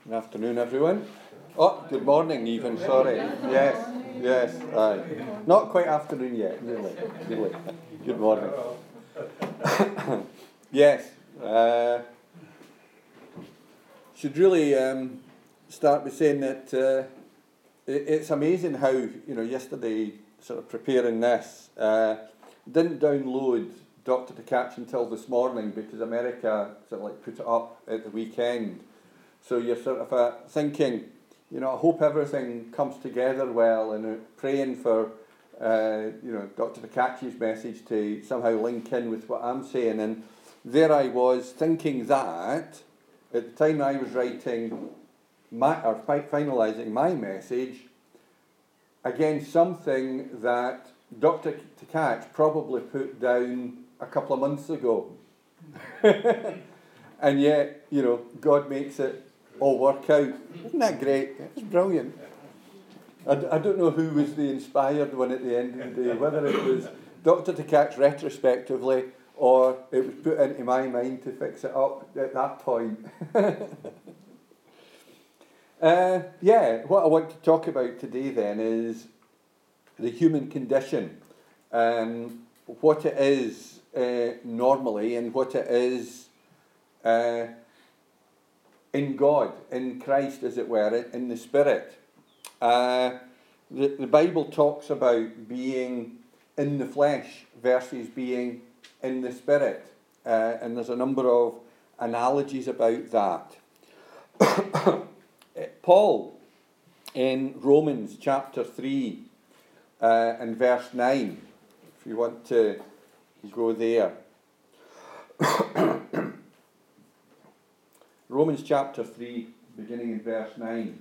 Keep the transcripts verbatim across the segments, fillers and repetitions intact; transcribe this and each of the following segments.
Good afternoon, everyone. Oh, good morning, even. Sorry. Yes, yes. Aye. Not quite afternoon yet. Nearly. Nearly. Good morning. Yes. Uh, should really um, start by saying that uh, it, it's amazing how, you know, yesterday, sort of preparing this, uh, didn't download Doctor to Catch until this morning because America sort of like put it up at the weekend. So you're sort of uh, thinking, you know, I hope everything comes together well, and uh, praying for, uh, you know, Doctor Takach's message to somehow link in with what I'm saying. And there I was thinking that at the time I was writing my, or fi- finalising my message, again, something that Doctor Takach probably put down a couple of months ago. And yet, you know, God makes it all work out. Isn't that great? It's brilliant. I, d- I don't know who was the inspired one at the end of the day, whether it was Doctor Takach retrospectively or it was put into my mind to fix it up at that point. uh, yeah, what I want to talk about today then is the human condition, um, what it is uh, normally and what it is uh, in God, in Christ, as it were, in the Spirit. Uh, the, the Bible talks about being in the flesh versus being in the Spirit. Uh, and there's a number of analogies about that. Paul, in Romans chapter three uh, and verse nine, if you want to go there. Romans chapter three, beginning in verse nine.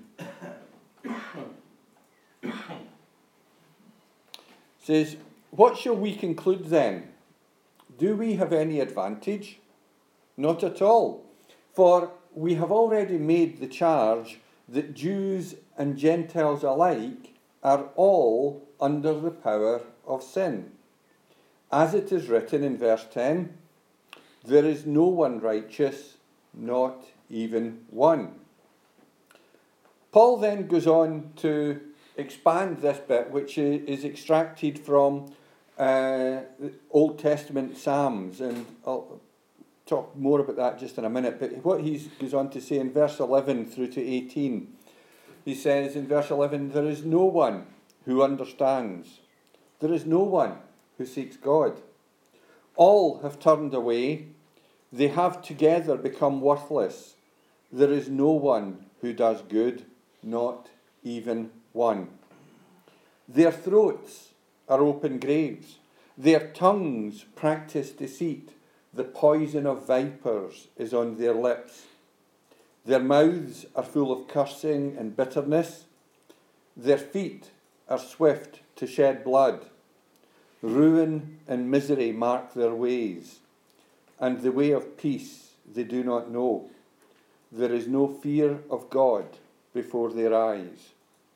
Says, "What shall we conclude then? Do we have any advantage? Not at all. For we have already made the charge that Jews and Gentiles alike are all under the power of sin. As it is written in verse ten, there is no one righteous, not even one." Paul then goes on to expand this bit, which is extracted from uh, Old Testament Psalms, and I'll talk more about that just in a minute. But what he goes on to say in verse eleven through to eighteen, he says in verse eleven, "There is no one who understands. There is no one who seeks God. All have turned away. They have together become worthless. There is no one who does good, not even one. Their throats are open graves. Their tongues practice deceit. The poison of vipers is on their lips. Their mouths are full of cursing and bitterness. Their feet are swift to shed blood. Ruin and misery mark their ways, and the way of peace they do not know. There is no fear of God before their eyes."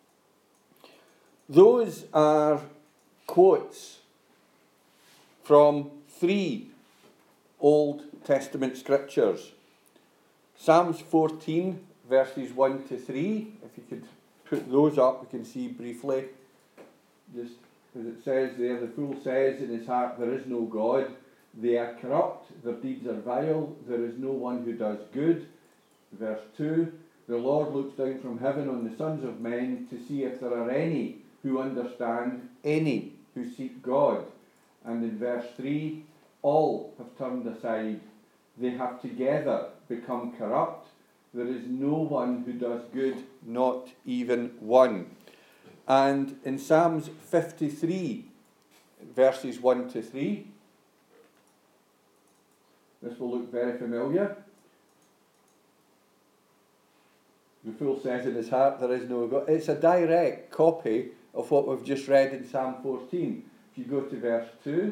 Those are quotes from three Old Testament scriptures. Psalms fourteen, verses one to three. If you could put those up, we can see briefly. Just as it says there, "The fool says in his heart, there is no God. They are corrupt, their deeds are vile, there is no one who does good." Verse two, "The Lord looks down from heaven on the sons of men to see if there are any who understand, any who seek God." And in verse three, "All have turned aside. They have together become corrupt. There is no one who does good, not even one." And in Psalms fifty-three, verses one to three, this will look very familiar. "The fool says in his heart, there is no God." It's a direct copy of what we've just read in Psalm fourteen. If you go to verse two,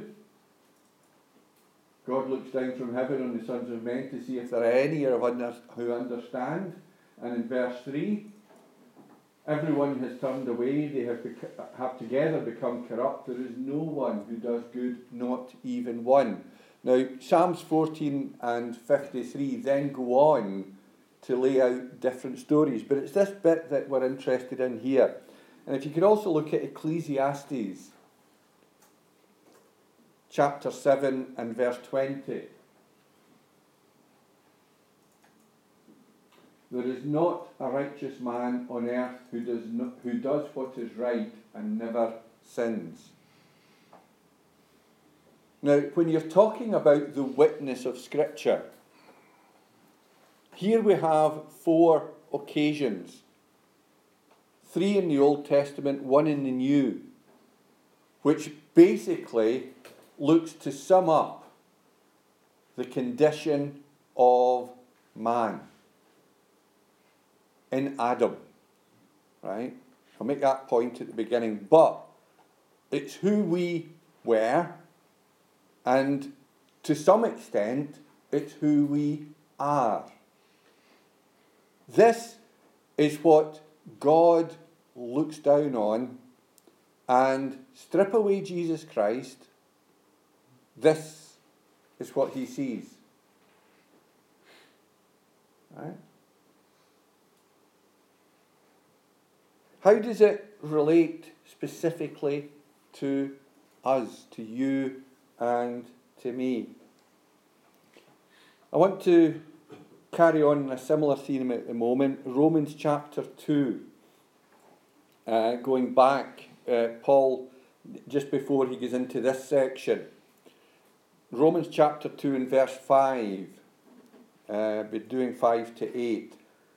"God looks down from heaven on the sons of men to see if there are any who understand." And in verse three, "Everyone has turned away, they have, bec- have together become corrupt. There is no one who does good, not even one." Now, Psalms fourteen and fifty-three then go on to lay out different stories, but it's this bit that we're interested in here. And if you could also look at Ecclesiastes chapter seven and verse twenty. There is not a righteous man on earth who does not, who does what is right and never sins. Now, when you're talking about the witness of Scripture, here we have four occasions. Three in the Old Testament, one in the New, which basically looks to sum up the condition of man in Adam. Right? I'll make that point at the beginning. But it's who we were, and to some extent, it's who we are. This is what God looks down on, and strip away Jesus Christ, this is what he sees. Right? How does it relate specifically to us, to you and to me? I want to carry on a similar theme at the moment. Romans chapter two. Uh, going back, uh, Paul, just before he goes into this section. Romans chapter two and verse five. Uh, be doing five to eight.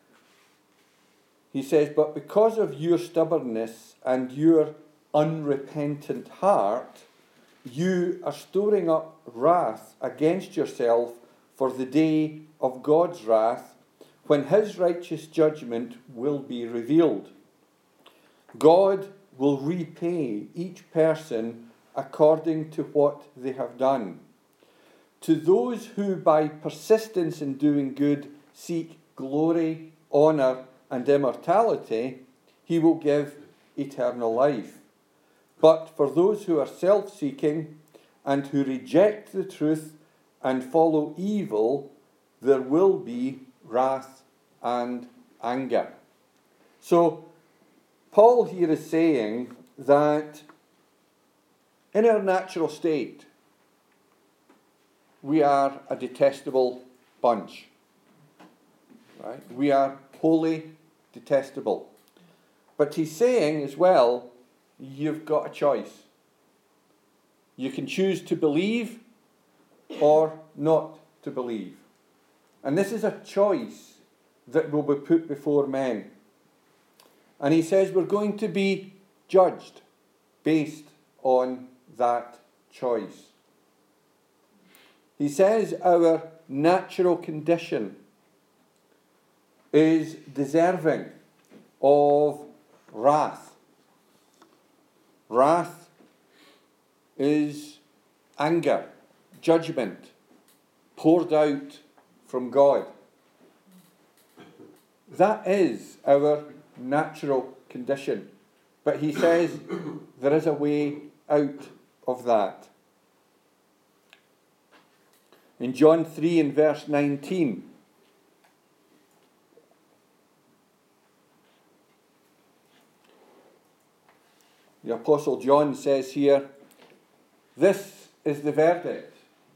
He says, "But because of your stubbornness and your unrepentant heart, you are storing up wrath against yourself for the day of God's wrath, when his righteous judgment will be revealed. God will repay each person according to what they have done. To those who by persistence in doing good seek glory, honour, and immortality, he will give eternal life. But for those who are self-seeking and who reject the truth and follow evil, there will be wrath and anger." So, Paul here is saying that in our natural state, we are a detestable bunch. Right? We are wholly detestable. But he's saying as well, you've got a choice. You can choose to believe or not to believe. And this is a choice that will be put before men. And he says we're going to be judged based on that choice. He says our natural condition is deserving of wrath. Wrath is anger, judgment poured out from God. That is our natural condition. But he says there is a way out of that. In John three and verse nineteen, the Apostle John says here, "This is the verdict.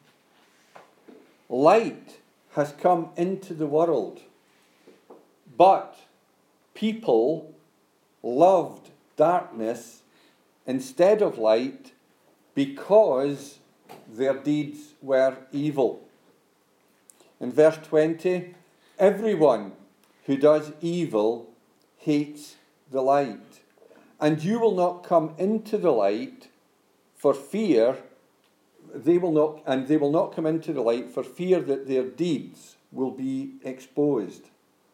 Light has come into the world, but people loved darkness instead of light because their deeds were evil." In verse twenty, "Everyone who does evil hates the light, and you will not come into the light for fear they will not and they will not come into the light for fear that their deeds will be exposed."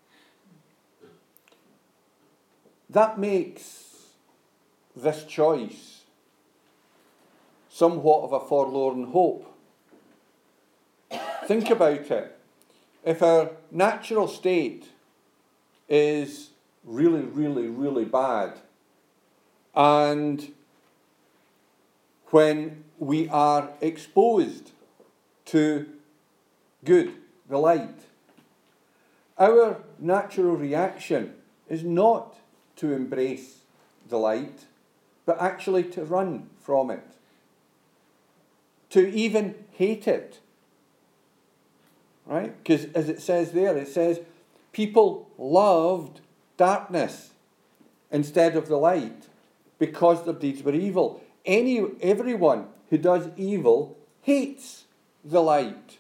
That makes this choice somewhat of a forlorn hope. Think about it. If our natural state is really, really, really bad, and when we are exposed to good, the light, Our natural reaction is not to embrace the light, but actually to run from it, to even hate it. Right? Because as it says there, it says, people loved darkness instead of the light because their deeds were evil. Any, everyone who does evil hates the light.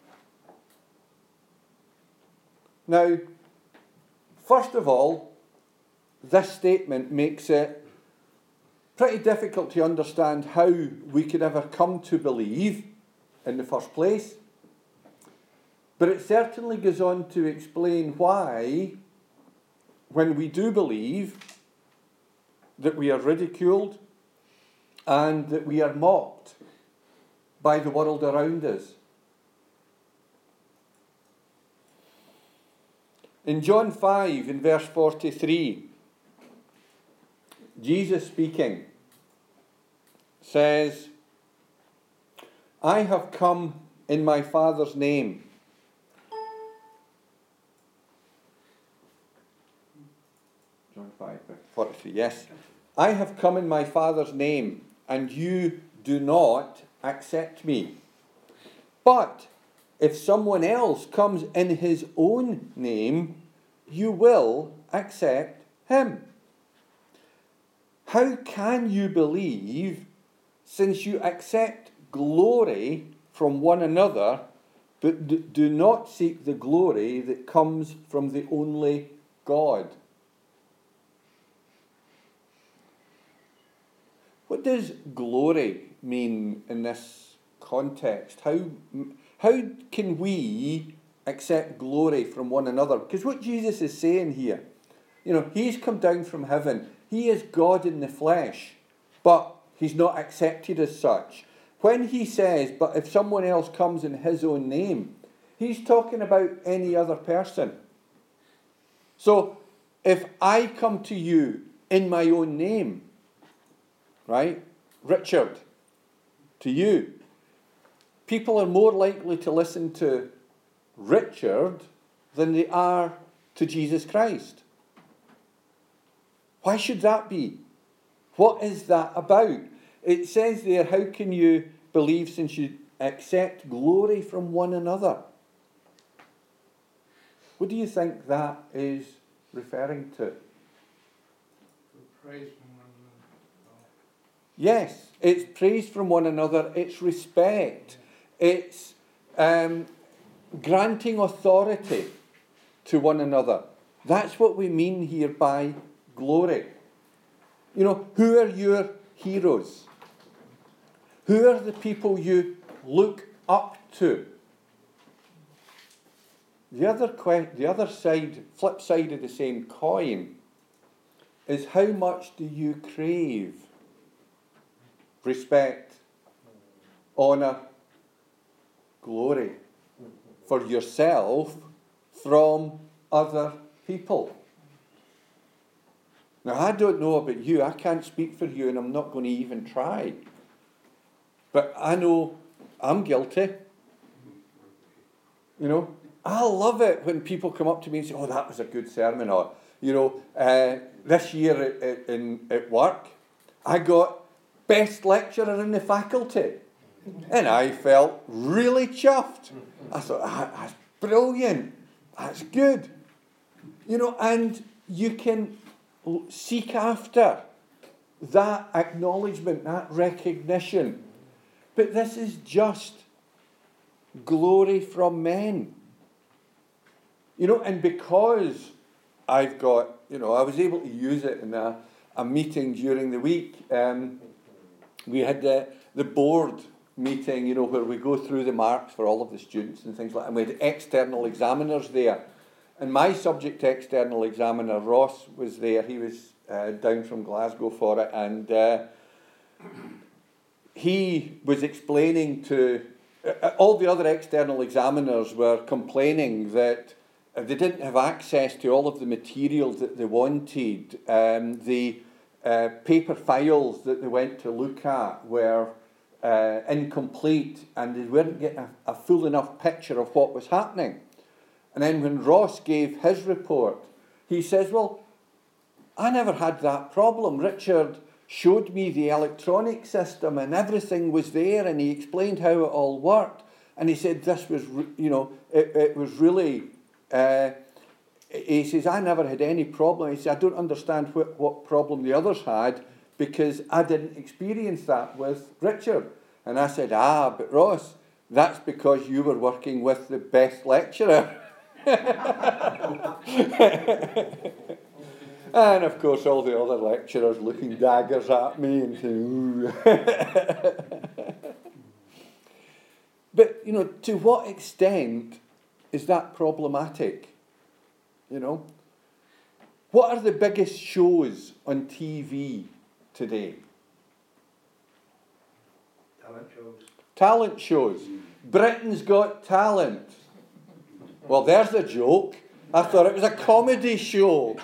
Now, first of all, this statement makes it pretty difficult to understand how we could ever come to believe in the first place. But it certainly goes on to explain why, when we do believe, that we are ridiculed and that we are mocked by the world around us. In John five, in verse forty-three, Jesus speaking says, I have come in my Father's name. John five, forty-three, yes. I have come in my Father's name, and you do not accept me. But if someone else comes in his own name, you will accept him. How can you believe, since you accept glory from one another, but do not seek the glory that comes from the only God? What does glory mean in this context? How, how can we accept glory from one another? Because what Jesus is saying here, you know, he's come down from heaven. He is God in the flesh, but he's not accepted as such. When he says, but if someone else comes in his own name, he's talking about any other person. So, if I come to you in my own name, right, Richard, to you, people are more likely to listen to Richard than they are to Jesus Christ. Why should that be? What is that about? It says there, how can you believe since you accept glory from one another? What do you think that is referring to? Praise from one another. Yes, it's praise from one another, it's respect, it's um, granting authority to one another. That's what we mean here by glory. You know, who are your heroes? Who are the people you look up to? The other que- the other side, flip side of the same coin, is how much do you crave respect, honour, glory for yourself from other people? Now, I don't know about you. I can't speak for you, and I'm not going to even try. But I know I'm guilty. You know, I love it when people come up to me and say, oh, that was a good sermon. Or, you know, uh, this year at, at, in, at work, I got best lecturer in the faculty. And I felt really chuffed. I thought, ah, that's brilliant. That's good. You know, and you can seek after that acknowledgement, that recognition. But this is just glory from men. You know, and because I've got, you know, I was able to use it in a, a meeting during the week. Um, we had the, the board meeting, you know, where we go through the marks for all of the students and things like that. And we had external examiners there. And my subject external examiner, Ross, was there. He was uh, down from Glasgow for it. And uh, he was explaining to... Uh, all the other external examiners were complaining that they didn't have access to all of the materials that they wanted. Um, the uh, paper files that they went to look at were uh, incomplete, and they weren't getting a, a full enough picture of what was happening. And then when Ross gave his report, he says, well, I never had that problem. Richard showed me the electronic system and everything was there, and he explained how it all worked. And he said this was, you know, it, it was really, uh, he says, I never had any problem. He said, I don't understand what, what problem the others had because I didn't experience that with Richard. And I said, ah, but Ross, that's because you were working with the best lecturer. And of course all the other lecturers looking daggers at me and saying, ooh. But, you know, to what extent is that problematic? You know? What are the biggest shows on T V today? Talent shows. Talent shows. Britain's Got Talent. Well, there's a joke. I thought it was a comedy show.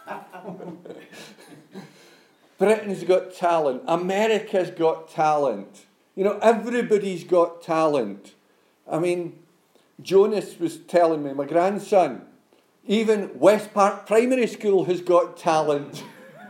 Britain's Got Talent. America's Got Talent. You know, everybody's got talent. I mean, Jonas was telling me, my grandson, even West Park Primary School has got talent.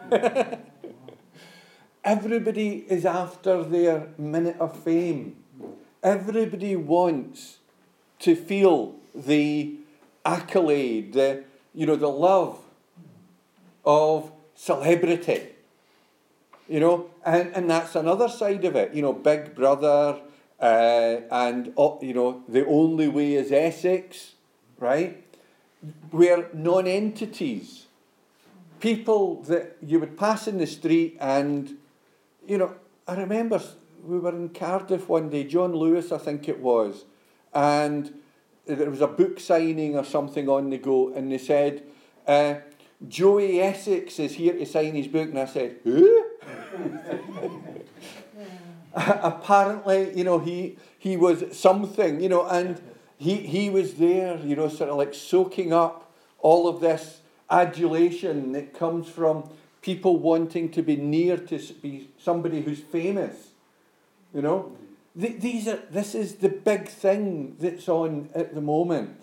Everybody is after their minute of fame. Everybody wants to feel the accolade, the, you know, the love of celebrity. You know, and, and that's another side of it. You know, Big Brother, uh, and, uh, you know, The Only Way is Essex, right? Where non-entities, people that you would pass in the street and, you know, I remember we were in Cardiff one day, John Lewis, I think it was, and there was a book signing or something on the go, and they said, uh, Joey Essex is here to sign his book, and I said, who? Apparently, you know, he he was something, you know, and he he was there, you know, sort of like soaking up all of this adulation that comes from people wanting to be near to be somebody who's famous, you know. Th- these are this is the big thing that's on at the moment.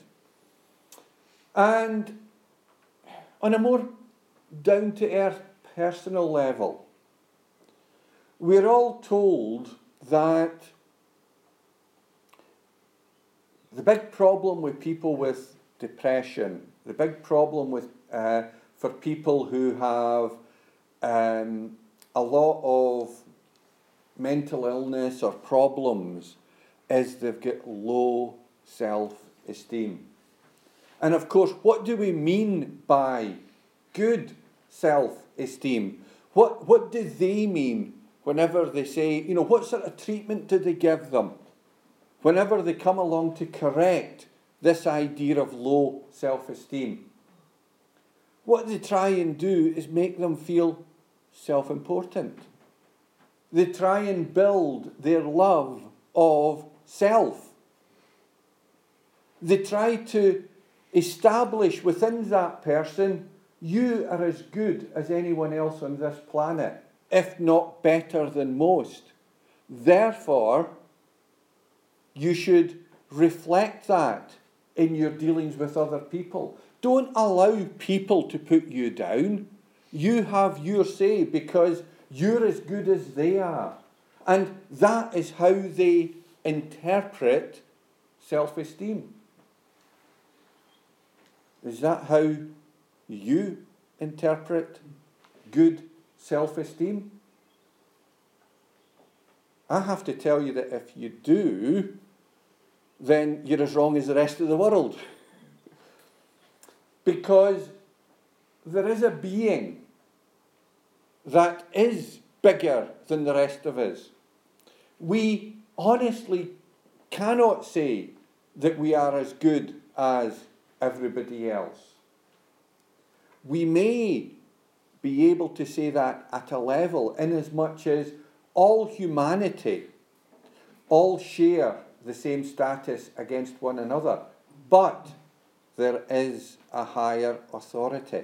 And on a more down-to-earth personal level, we're all told that the big problem with people with depression, the big problem with uh, for people who have um, a lot of mental illness or problems is they've got low self-esteem. And of course, what do we mean by good self-esteem? What, what do they mean whenever they say, you know, what sort of treatment do they give them? Whenever they come along to correct this idea of low self-esteem. What they try and do is make them feel self-important. They try and build their love of self. They try to establish within that person, you are as good as anyone else on this planet, if not better than most. Therefore, you should reflect that in your dealings with other people. Don't allow people to put you down. You have your say because you're as good as they are. And that is how they interpret self-esteem. Is that how you interpret good self-esteem? I have to tell you that if you do, then you're as wrong as the rest of the world. Because there is a being that is bigger than the rest of us. We honestly cannot say that we are as good as everybody else. We may be able to say that at a level inasmuch as all humanity all share the same status against one another, but there is a higher authority.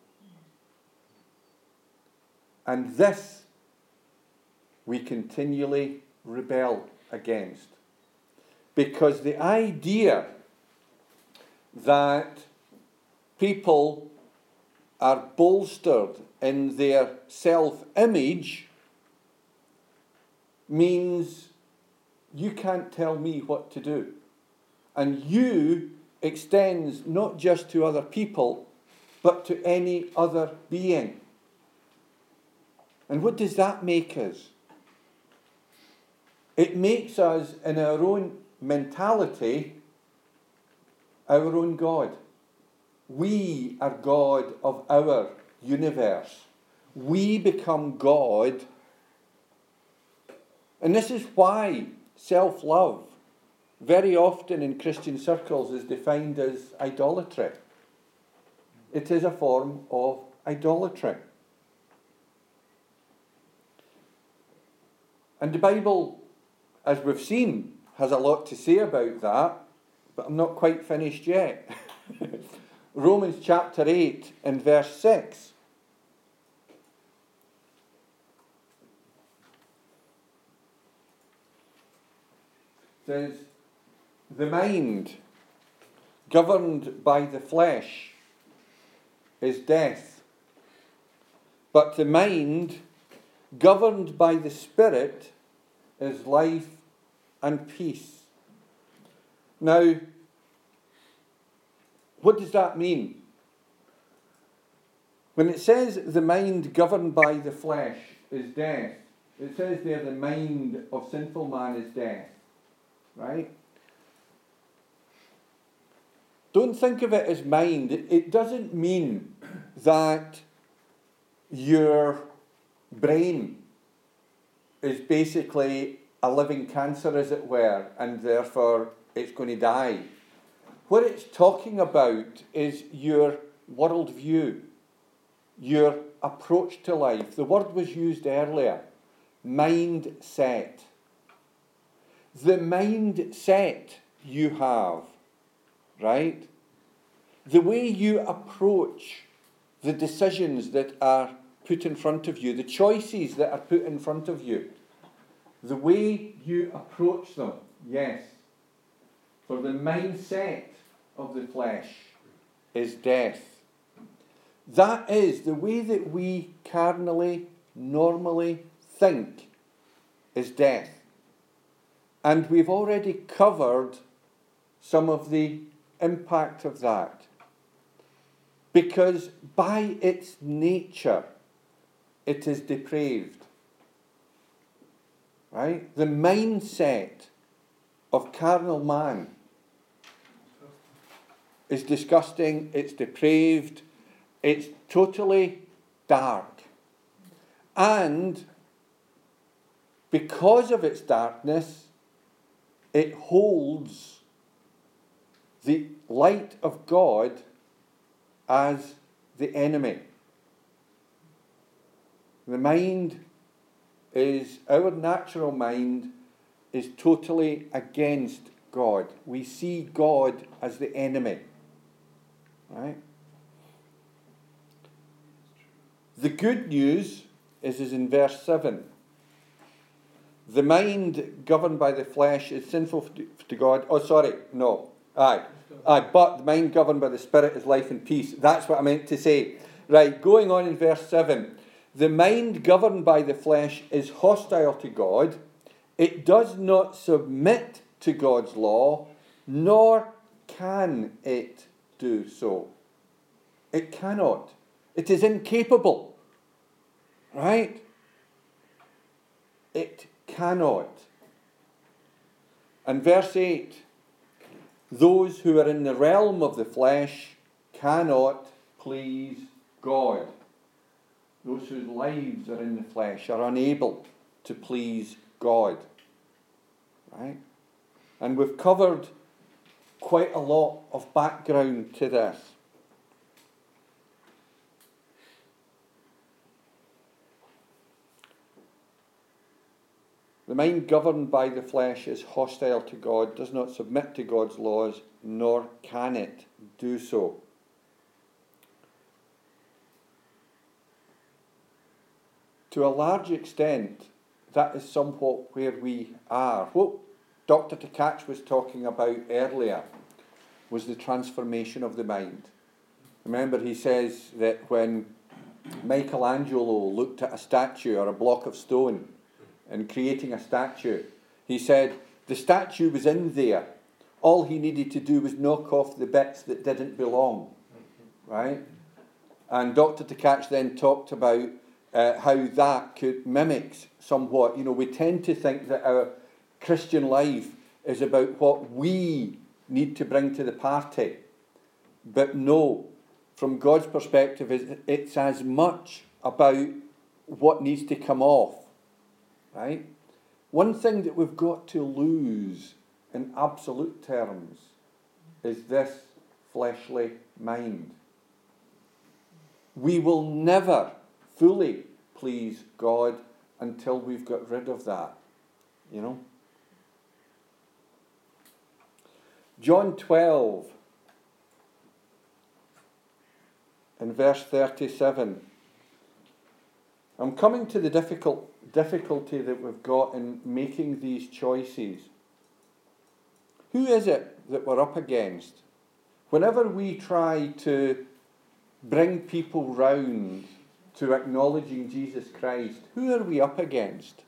And this we continually rebel against. Because the idea that people are bolstered in their self-image means you can't tell me what to do. And you extends not just to other people, but to any other being. And what does that make us? It makes us, in our own mentality, our own God. We are God of our universe. We become God. And this is why self-love, very often in Christian circles, is defined as idolatry. It is a form of idolatry. And the Bible, as we've seen, has a lot to say about that, but I'm not quite finished yet. Romans chapter eight and verse six. Says, the mind governed by the flesh is death, but the mind governed by the Spirit is life and peace. Now, what does that mean? When it says the mind governed by the flesh is death, it says there the mind of sinful man is death. Right? Don't think of it as mind. It doesn't mean that your brain is basically a living cancer, as it were, and therefore it's going to die. What it's talking about is your worldview, your approach to life. The word was used earlier, mindset. The mindset you have, right? The way you approach the decisions that are put in front of you, the choices that are put in front of you, the way you approach them, yes. For the mindset of the flesh is death. That is the way that we carnally, normally think is death. And we've already covered some of the impact of that. Because by its nature, it is depraved. Right? The mindset of carnal man is disgusting, it's depraved, it's totally dark. And because of its darkness, it holds the light of God as the enemy. The mind is, our natural mind is totally against God. We see God as the enemy. Right? The good news is, is in verse seven. The mind governed by the flesh is sinful to God. Oh, sorry, no. Aye. Aye, but the mind governed by the Spirit is life and peace. That's what I meant to say. Right, going on in verse seven. The mind governed by the flesh is hostile to God. It does not submit to God's law, nor can it do so. It cannot. It is incapable. Right? It cannot. And verse eight, those who are in the realm of the flesh cannot please God. Those whose lives are in the flesh are unable to please God. Right? And we've covered quite a lot of background to this. The mind governed by the flesh is hostile to God, does not submit to God's laws, nor can it do so. To a large extent, that is somewhat where we are. What Doctor Tkach was talking about earlier was the transformation of the mind. Remember, he says that when Michelangelo looked at a statue or a block of stone and creating a statue, he said the statue was in there. All he needed to do was knock off the bits that didn't belong, right? And Doctor Tkach then talked about uh, how that could mimics somewhat. You know, we tend to think that our Christian life is about what we need to bring to the party. But no, from God's perspective, it's as much about what needs to come off, right? One thing that we've got to lose in absolute terms is this fleshly mind. We will never fully please God until we've got rid of that, you know. John twelve in verse thirty-seven. I'm coming to the difficult difficulty that we've got in making these choices. Who is it that we're up against? Whenever we try to bring people round to acknowledging Jesus Christ, who are we up against?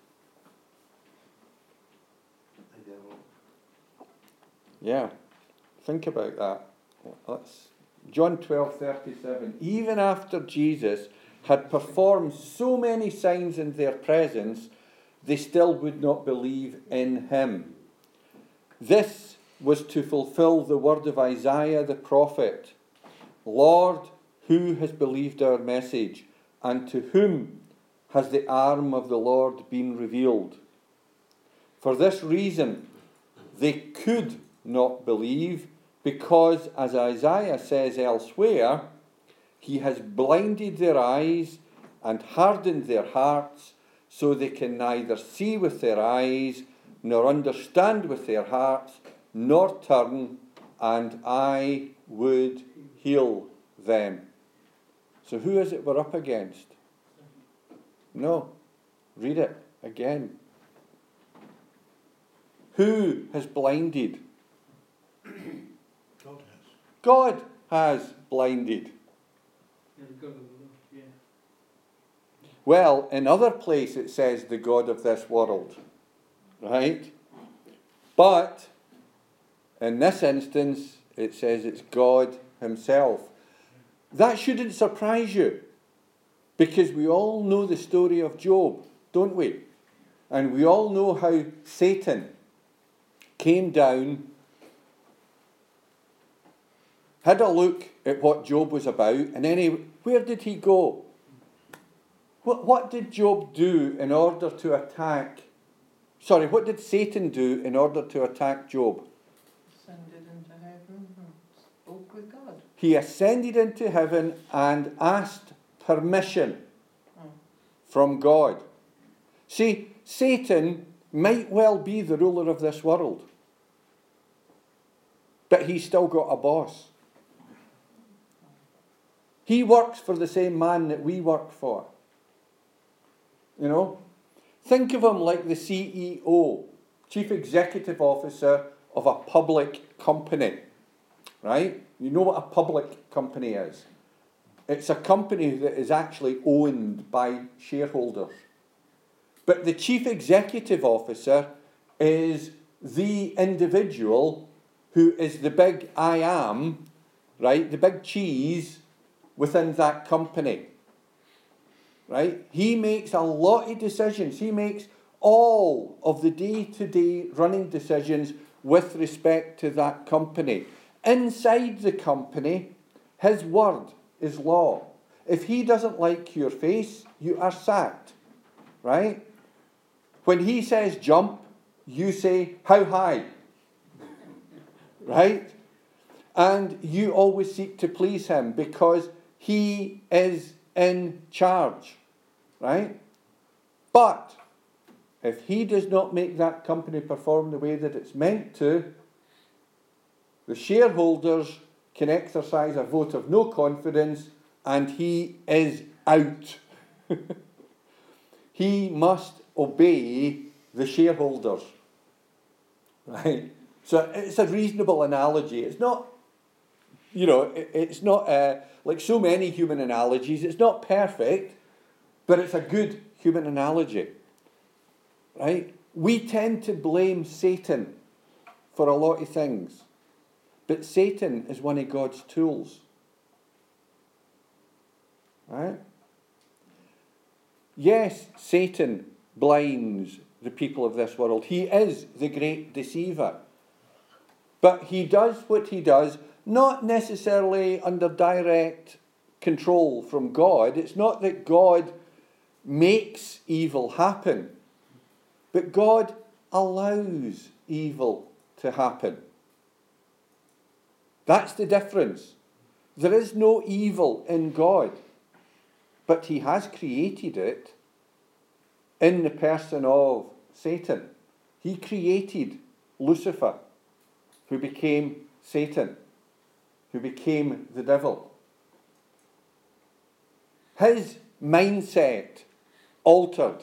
The devil. Yeah, think about that. That's John twelve thirty-seven. Even after Jesus had performed so many signs in their presence, they still would not believe in him. This was to fulfill the word of Isaiah the prophet. Lord, who has believed our message, and to whom has the arm of the Lord been revealed? For this reason, they could not believe, because, as Isaiah says elsewhere, he has blinded their eyes and hardened their hearts, so they can neither see with their eyes, nor understand with their hearts, nor turn, and I would heal them. So who is it we're up against? No. Read it again. Who has blinded? God has. God has blinded. Yeah. Well, in other place it says the God of this world, right? But in this instance it says it's God himself. That shouldn't surprise you, because we all know the story of Job, don't we? And we all know how Satan came down, had a look at what Job was about, and then he, where did he go? What, what did Job do in order to attack, sorry, what did Satan do in order to attack Job? Ascended into heaven and spoke with God. He ascended into heaven and asked permission Oh. from God. See, Satan might well be the ruler of this world, but he's still got a boss. He works for the same man that we work for. You know? Think of him like the C E O, Chief Executive Officer of a public company. Right? You know what a public company is. It's a company that is actually owned by shareholders. But the Chief Executive Officer is the individual who is the big I am, right? The big cheese within that company. Right? He makes a lot of decisions. He makes all of the day-to-day running decisions with respect to that company. Inside the company, his word is law. If he doesn't like your face, you are sacked. Right? When he says jump, you say, how high? Right? And you always seek to please him because he is in charge. Right? But if he does not make that company perform the way that it's meant to, the shareholders can exercise a vote of no confidence and he is out. He must obey the shareholders. Right? So it's a reasonable analogy. It's not You know, it, it's not, uh, like so many human analogies, it's not perfect, but it's a good human analogy. Right? We tend to blame Satan for a lot of things, but Satan is one of God's tools. Right? Yes, Satan blinds the people of this world. He is the great deceiver. But he does what he does, not necessarily under direct control from God. It's not that God makes evil happen, but God allows evil to happen. That's the difference. There is no evil in God, but he has created it in the person of Satan. He created Lucifer, who became Satan, who became the devil. His mindset altered,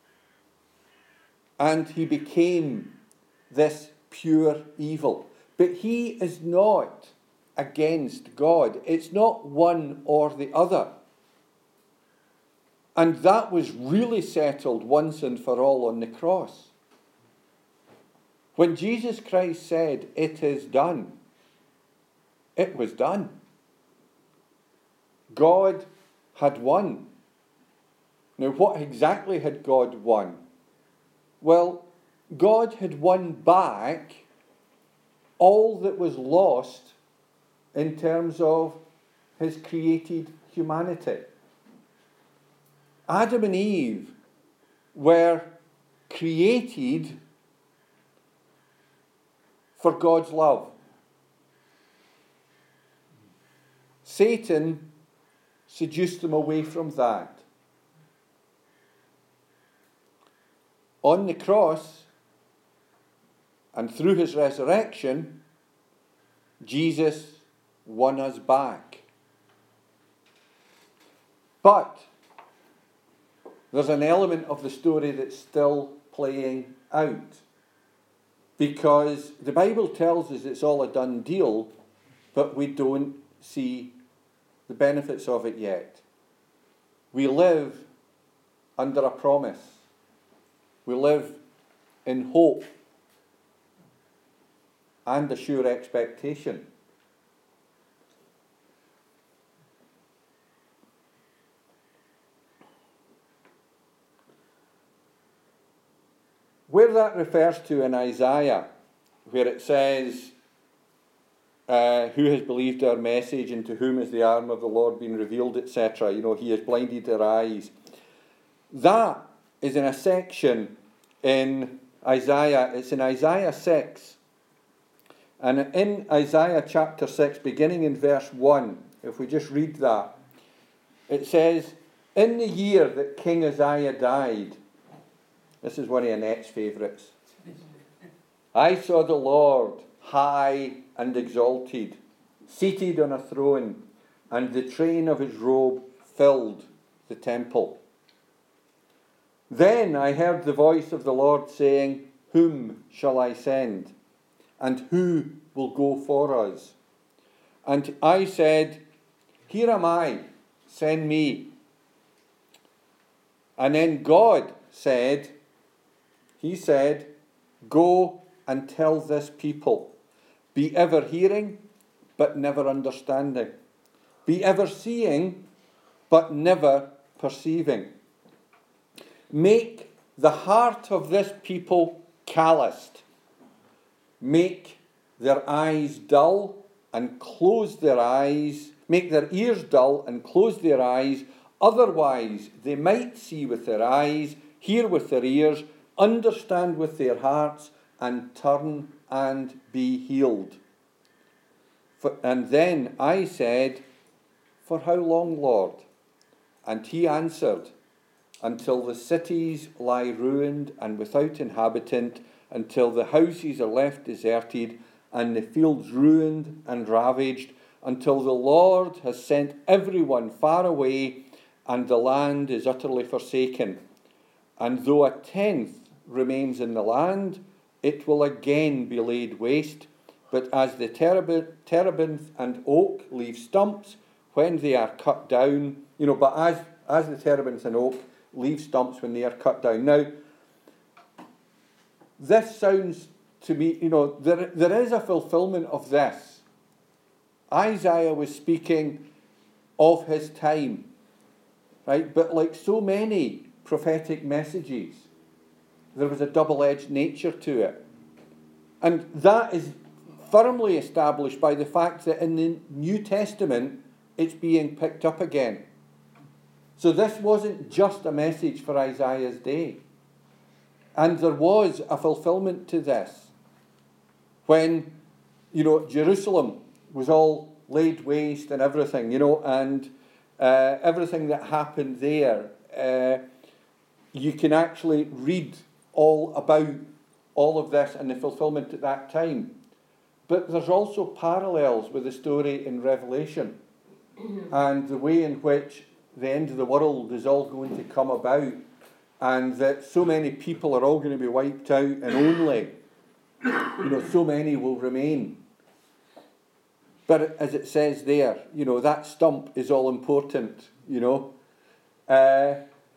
and he became this pure evil. But he is not against God. It's not one or the other. And that was really settled once and for all on the cross. When Jesus Christ said, "It is done," it was done. God had won. Now, what exactly had God won? Well, God had won back all that was lost in terms of his created humanity. Adam and Eve were created for God's love. Satan seduced them away from that. On the cross, and through his resurrection, Jesus won us back. But there's an element of the story that's still playing out. Because the Bible tells us it's all a done deal, but we don't see the benefits of it yet. We live under a promise. We live in hope and a sure expectation. Where that refers to in Isaiah, where it says, uh, who has believed our message, and to whom has the arm of the Lord been revealed, et cetera. You know, he has blinded their eyes. That is in a section in Isaiah. It's in Isaiah six. And in Isaiah chapter six, beginning in verse one, if we just read that, it says, "In the year that King Uzziah died," this is one of Annette's favourites, "I saw the Lord high and exalted, seated on a throne, and the train of his robe filled the temple. Then I heard the voice of the Lord saying, 'Whom shall I send? And who will go for us?' And I said, 'Here am I, send me.' And then God said, He said, 'Go and tell this people, be ever hearing, but never understanding. Be ever seeing, but never perceiving. Make the heart of this people calloused. Make their eyes dull and close their eyes. Make their ears dull and close their eyes. Otherwise they might see with their eyes, hear with their ears, understand with their hearts, and turn and be healed.' For, and then I said, 'For how long, Lord?' And he answered, 'Until the cities lie ruined and without inhabitant, until the houses are left deserted, and the fields ruined and ravaged, until the Lord has sent everyone far away, and the land is utterly forsaken. And though a tenth remains in the land, it will again be laid waste, But as the terebinth, terebinth and oak leave stumps when they are cut down, you know, but as, as the terebinth and oak leave stumps when they are cut down. Now, this sounds to me, you know, there, there is a fulfillment of this. Isaiah was speaking of his time, right? But like so many prophetic messages, there was a double-edged nature to it. And that is firmly established by the fact that in the New Testament, it's being picked up again. So this wasn't just a message for Isaiah's day. And there was a fulfillment to this. When, you know, Jerusalem was all laid waste and everything, you know, and uh, everything that happened there, uh, you can actually read all about all of this and the fulfillment at that time. But there's also parallels with the story in Revelation and the way in which the end of the world is all going to come about, and that so many people are all going to be wiped out and only, you know, so many will remain. But as it says there, you know, that stump is all important, you know. Uh,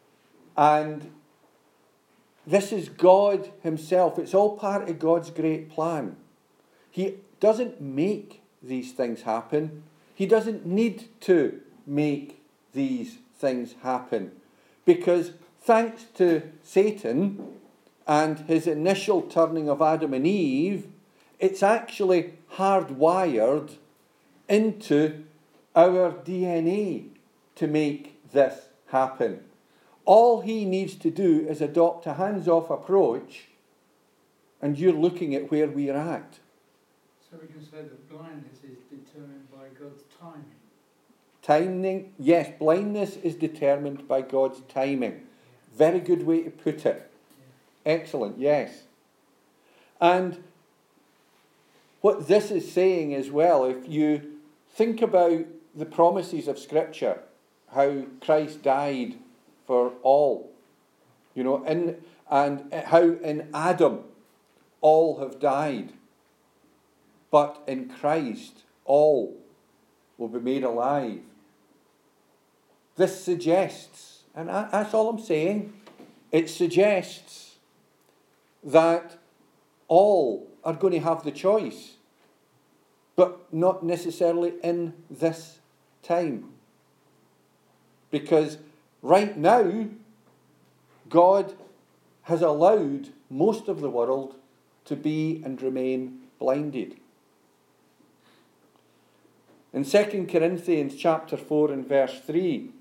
and this is God himself. It's all part of God's great plan. He doesn't make these things happen. He doesn't need to make these things happen. Because thanks to Satan and his initial turning of Adam and Eve, it's actually hardwired into our D N A to make this happen. All he needs to do is adopt a hands-off approach, and you're looking at where we're at. So we can say that blindness is determined by God's timing. Timing, yes, blindness is determined by God's timing. Yeah. Very good way to put it. Yeah. Excellent, yes. And what this is saying as well, if you think about the promises of Scripture, how Christ died for all, you know, in, and how in Adam all have died, but in Christ all will be made alive. This suggests, and that's all I'm saying, it suggests that all are going to have the choice, but not necessarily in this time. Because right now, God has allowed most of the world to be and remain blinded. In Second Corinthians chapter four and verse three,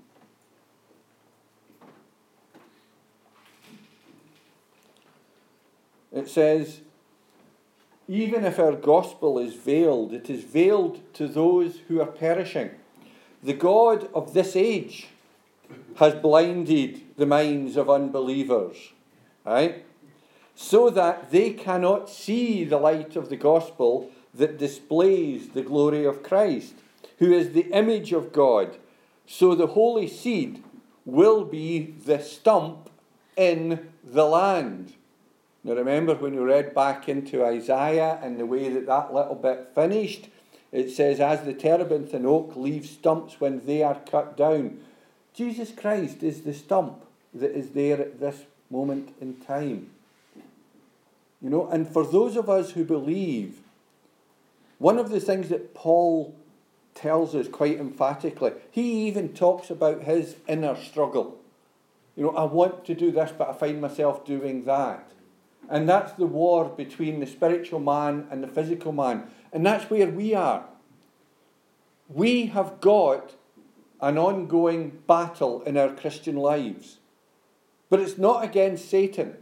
it says, even if our gospel is veiled, it is veiled to those who are perishing. The God of this age has blinded the minds of unbelievers, right? So that they cannot see the light of the gospel that displays the glory of Christ, who is the image of God. So the holy seed will be the stump in the land. Now remember when we read back into Isaiah and the way that that little bit finished, it says, as the terebinth and oak leave stumps when they are cut down. Jesus Christ is the stump that is there at this moment in time. You know, and for those of us who believe, one of the things that Paul tells us quite emphatically, he even talks about his inner struggle. You know, I want to do this, but I find myself doing that. And that's the war between the spiritual man and the physical man. And that's where we are. We have got an ongoing battle in our Christian lives. But it's not against Satan.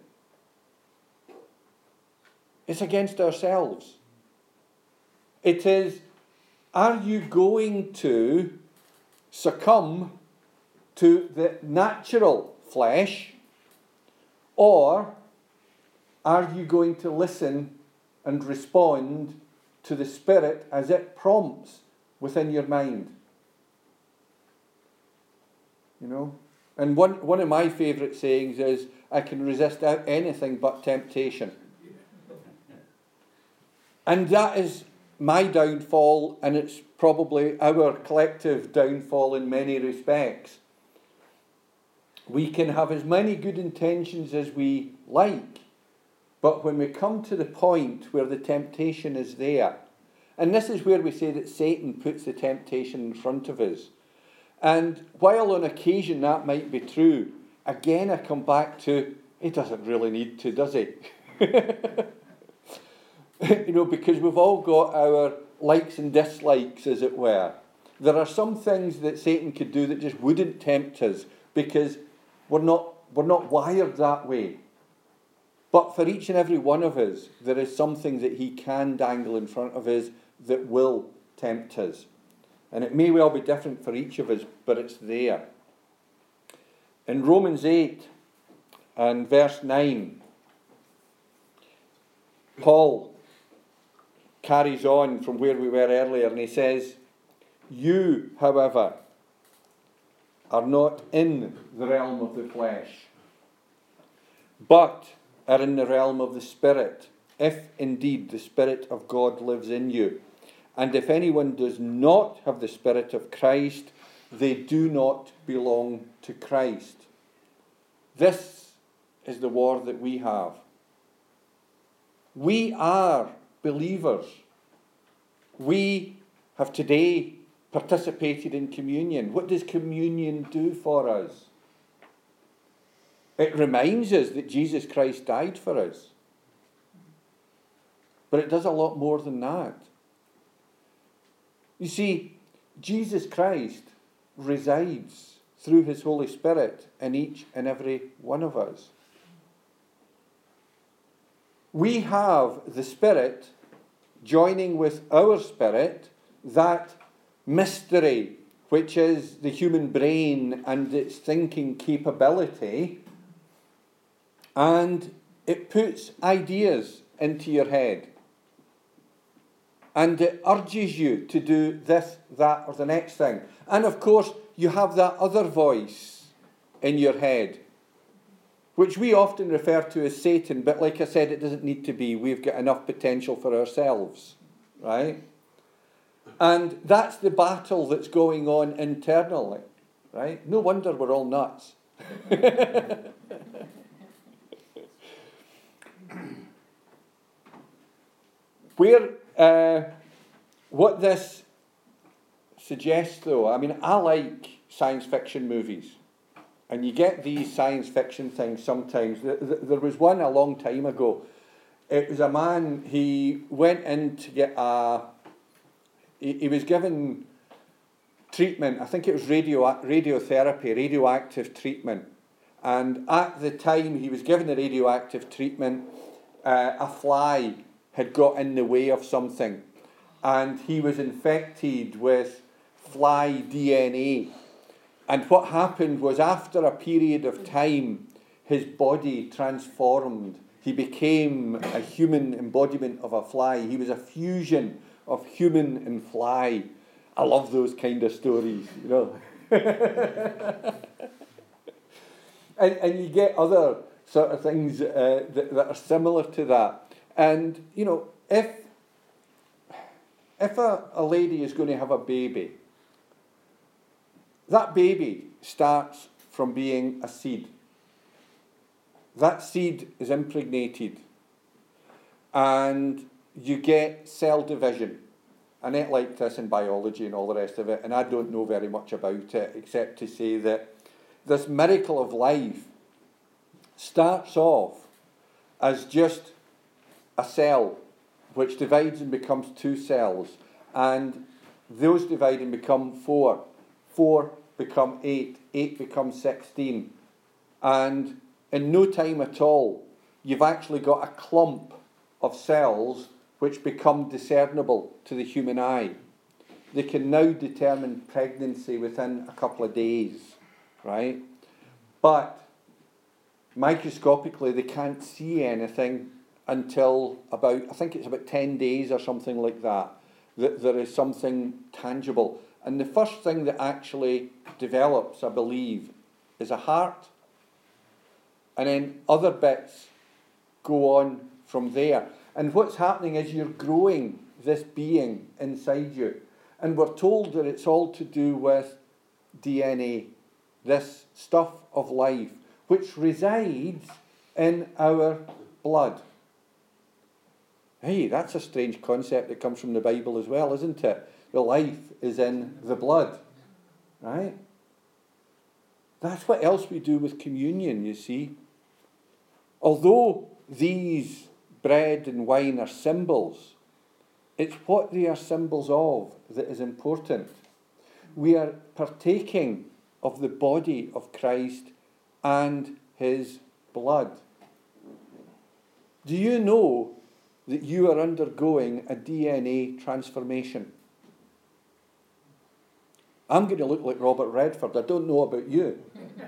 It's against ourselves. It is, are you going to succumb to the natural flesh, or are you going to listen and respond to the Spirit as it prompts within your mind? You know? And one, one of my favourite sayings is, I can resist anything but temptation. And that is my downfall, and it's probably our collective downfall in many respects. We can have as many good intentions as we like, but when we come to the point where the temptation is there, and this is where we say that Satan puts the temptation in front of us. And while on occasion that might be true, again I come back to, he doesn't really need to, does he? You know, because we've all got our likes and dislikes, as it were. There are some things that Satan could do that just wouldn't tempt us because we're not, we're not wired that way. But for each and every one of us, there is something that he can dangle in front of us that will tempt us. And it may well be different for each of us, but it's there. In Romans eight and verse nine, Paul carries on from where we were earlier, and he says, "You, however, are not in the realm of the flesh, but are in the realm of the Spirit, if indeed the Spirit of God lives in you. And if anyone does not have the Spirit of Christ, they do not belong to Christ." This is the war that we have. We are believers. We have today participated in communion. What does communion do for us? It reminds us that Jesus Christ died for us. But it does a lot more than that. You see, Jesus Christ resides through his Holy Spirit in each and every one of us. We have the Spirit joining with our spirit, that mystery, which is the human brain and its thinking capability, and it puts ideas into your head. And it urges you to do this, that, or the next thing. And of course, you have that other voice in your head, which we often refer to as Satan, but like I said, it doesn't need to be. We've got enough potential for ourselves, right? And that's the battle that's going on internally, right? No wonder we're all nuts. Where, uh, what this suggests, though, I mean, I like science fiction movies. And you get these science fiction things sometimes. There was one a long time ago. It was a man, he went in to get a... He, he was given treatment, I think it was radio, radiotherapy, radioactive treatment. And at the time he was given the radioactive treatment, uh, a fly had got in the way of something. And he was infected with fly D N A. And what happened was, after a period of time, his body transformed. He became a human embodiment of a fly. He was a fusion of human and fly. I love those kind of stories, you know. and, and you get other sort of things uh, that, that are similar to that. And, you know, if, if a, a lady is going to have a baby, that baby starts from being a seed. That seed is impregnated. And you get cell division. Annette liked this in biology and all the rest of it, and I don't know very much about it, except to say that this miracle of life starts off as just a cell, which divides and becomes two cells. And those divide and become four. Four become eight, eight becomes sixteen. And in no time at all, you've actually got a clump of cells which become discernible to the human eye. They can now determine pregnancy within a couple of days, right? But microscopically, they can't see anything until about, I think it's about ten days or something like that, that there is something tangible. And the first thing that actually develops, I believe, is a heart. And then other bits go on from there. And what's happening is you're growing this being inside you. And we're told that it's all to do with D N A, this stuff of life, which resides in our blood. Hey, that's a strange concept that comes from the Bible as well, isn't it? The life is in the blood, right? That's what else we do with communion, you see. Although these bread and wine are symbols, it's what they are symbols of that is important. We are partaking of the body of Christ and his blood. Do you know that you are undergoing a D N A transformation? I'm going to look like Robert Redford. I don't know about you.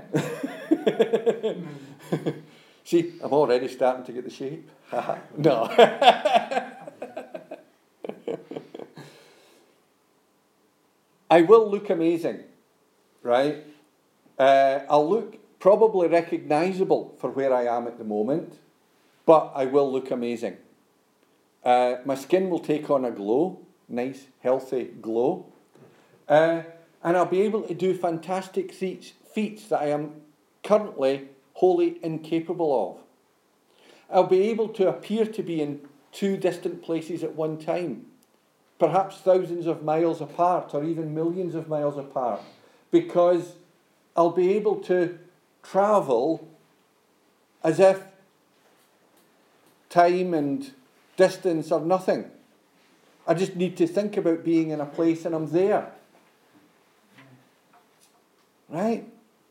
See, I'm already starting to get the shape. No. I will look amazing, right? Uh, I'll look probably recognisable for where I am at the moment, but I will look amazing. Uh, my skin will take on a glow, nice, healthy glow. Uh, and I'll be able to do fantastic feats, feats that I am currently wholly incapable of. I'll be able to appear to be in two distant places at one time, perhaps thousands of miles apart or even millions of miles apart, because I'll be able to travel as if time and distance are nothing. I just need to think about being in a place and I'm there. Right?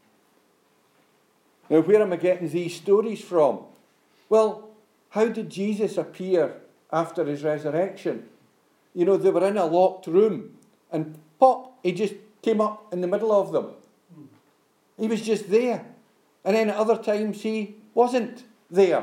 Now, where am I getting these stories from? Well, how did Jesus appear after his resurrection? You know, they were in a locked room and pop, he just came up in the middle of them. He was just there. And then at other times he wasn't there.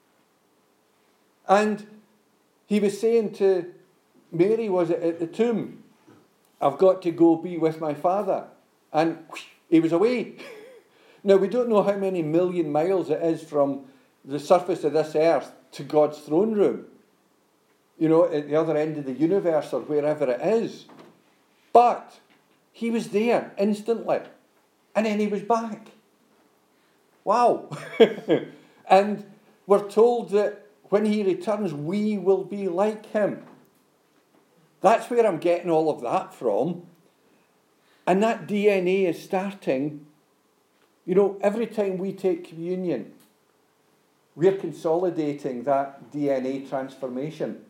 And he was saying to Mary, was it at the tomb, I've got to go be with my Father. And whoosh, he was away. Now, we don't know how many million miles it is from the surface of this earth to God's throne room. You know, at the other end of the universe or wherever it is. But he was there instantly. And then he was back. Wow. And we're told that when he returns, we will be like him. That's where I'm getting all of that from. And that D N A is starting, you know, every time we take communion, we're consolidating that D N A transformation.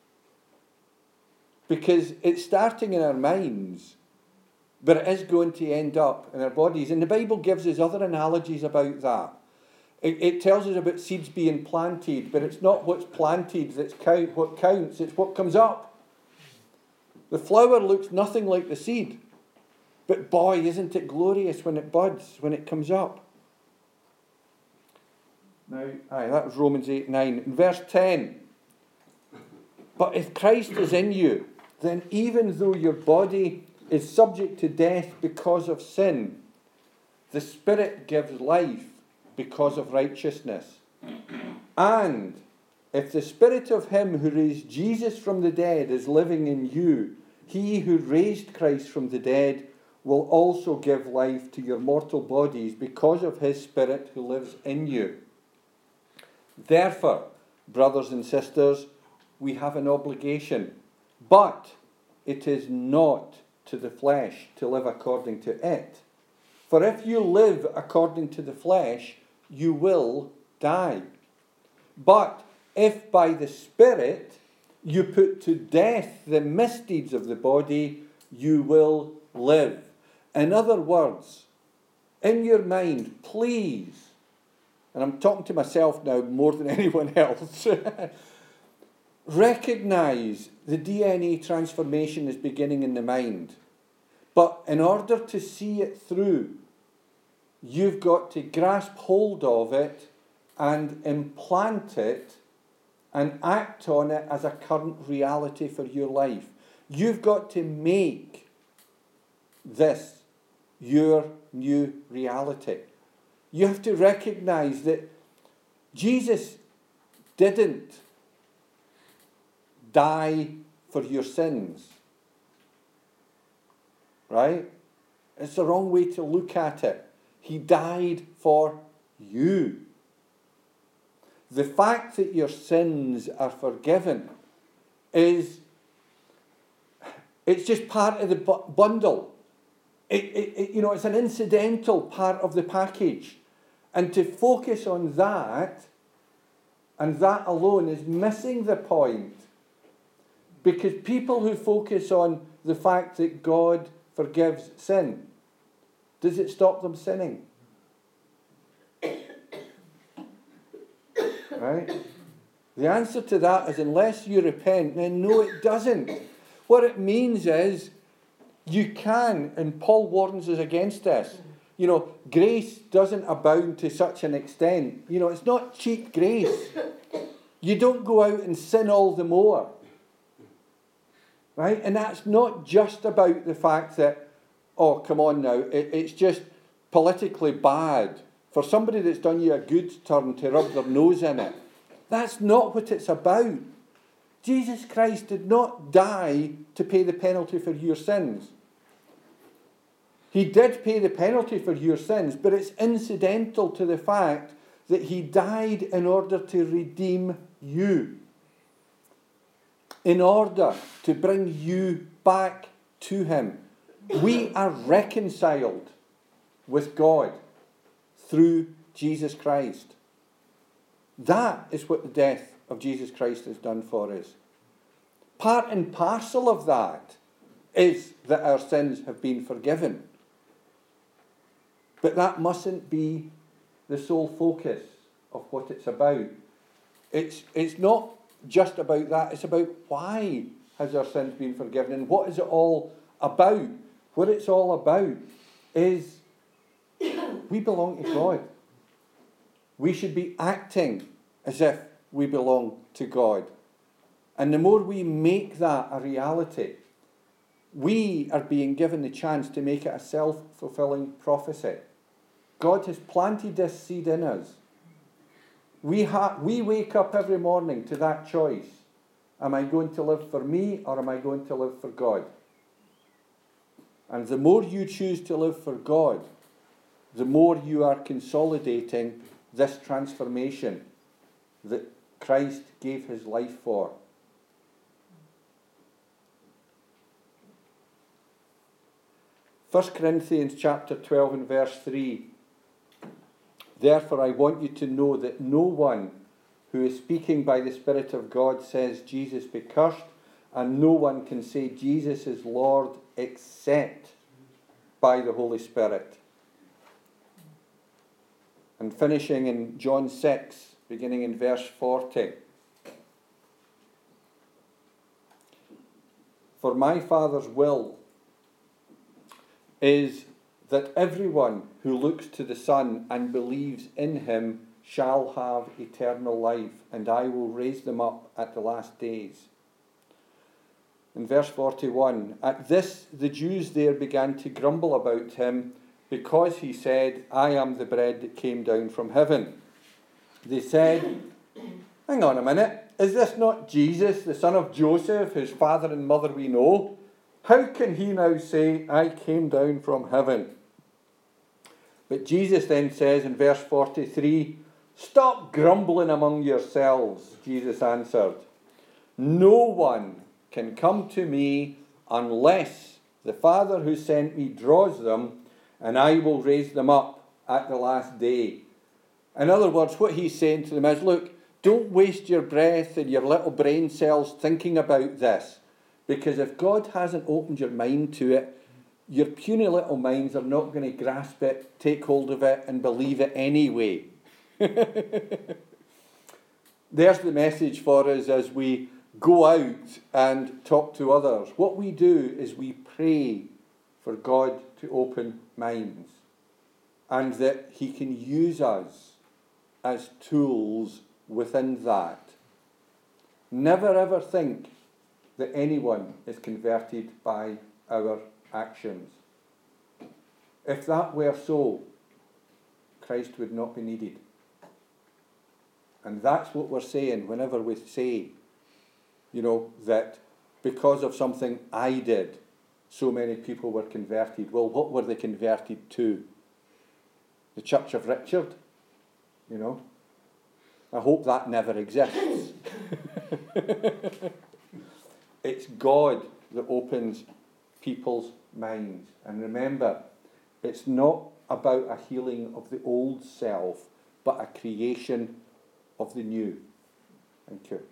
Because it's starting in our minds, but it is going to end up in our bodies. And the Bible gives us other analogies about that. It, it tells us about seeds being planted, but it's not what's planted that's count, what counts, it's what comes up. The flower looks nothing like the seed. But boy, isn't it glorious when it buds, when it comes up. Now, aye, that was Romans eight nine. In verse ten, but if Christ is in you, then even though your body is subject to death because of sin, the Spirit gives life because of righteousness. And if the Spirit of him who raised Jesus from the dead is living in you, he who raised Christ from the dead will also give life to your mortal bodies because of his Spirit who lives in you. Therefore, brothers and sisters, we have an obligation, but it is not to the flesh to live according to it. For if you live according to the flesh, you will die. But if by the Spirit you put to death the misdeeds of the body, you will live. In other words, in your mind, please, and I'm talking to myself now more than anyone else, recognize the D N A transformation is beginning in the mind. But in order to see it through, you've got to grasp hold of it and implant it and act on it as a current reality for your life. You've got to make this your new reality. You have to recognize that Jesus didn't die for your sins. Right? It's the wrong way to look at it. He died for you. The fact that your sins are forgiven is, it's just part of the bu- bundle. It, it, it, you know, it's an incidental part of the package. And to focus on that, and that alone, is missing the point. Because people who focus on the fact that God forgives sin, does it stop them sinning? Right? The answer to that is unless you repent, then no, it doesn't. What it means is you can, and Paul warns us against this, you know, grace doesn't abound to such an extent. You know, it's not cheap grace. You don't go out and sin all the more. Right? And that's not just about the fact that, oh, come on now, it, it's just politically bad for somebody that's done you a good turn to rub their nose in it. That's not what it's about. Jesus Christ did not die to pay the penalty for your sins. He did pay the penalty for your sins, but it's incidental to the fact that he died in order to redeem you. In order to bring you back to him. We are reconciled with God through Jesus Christ. That is what the death of Jesus Christ has done for us. Part and parcel of that is that our sins have been forgiven. But that mustn't be the sole focus of what it's about. It's, it's not just about that. It's about why has our sins been forgiven and what is it all about. What it's all about is we belong to God. We should be acting as if we belong to God. And the more we make that a reality, we are being given the chance to make it a self-fulfilling prophecy. God has planted this seed in us. We, ha- we wake up every morning to that choice. Am I going to live for me or am I going to live for God? And the more you choose to live for God, the more you are consolidating this transformation that Christ gave his life for. First Corinthians chapter twelve and verse three. Therefore I want you to know that no one who is speaking by the Spirit of God says Jesus be cursed, and no one can say Jesus is Lord except by the Holy Spirit. And finishing in John six, beginning in verse forty. For my Father's will is that everyone who looks to the Son and believes in him shall have eternal life, and I will raise them up at the last days. In verse forty-one, at this the Jews there began to grumble about him, because he said, I am the bread that came down from heaven. They said, hang on a minute, is this not Jesus, the son of Joseph, whose father and mother we know? How can he now say, I came down from heaven? But Jesus then says in verse forty-three, stop grumbling among yourselves, Jesus answered. No one can come to me unless the Father who sent me draws them, and I will raise them up at the last day. In other words, what he's saying to them is, look, don't waste your breath and your little brain cells thinking about this. Because if God hasn't opened your mind to it, your puny little minds are not going to grasp it, take hold of it, and believe it anyway. There's the message for us as we go out and talk to others. What we do is we pray for God to open minds, and that he can use us as tools within that. Never ever think that anyone is converted by our actions. If that were so, Christ would not be needed. And that's what we're saying whenever we say, you know, that because of something I did, so many people were converted. Well, what were they converted to? The Church of Richard? You know? I hope that never exists. It's God that opens people's minds. And remember, it's not about a healing of the old self, but a creation of the new. Thank you.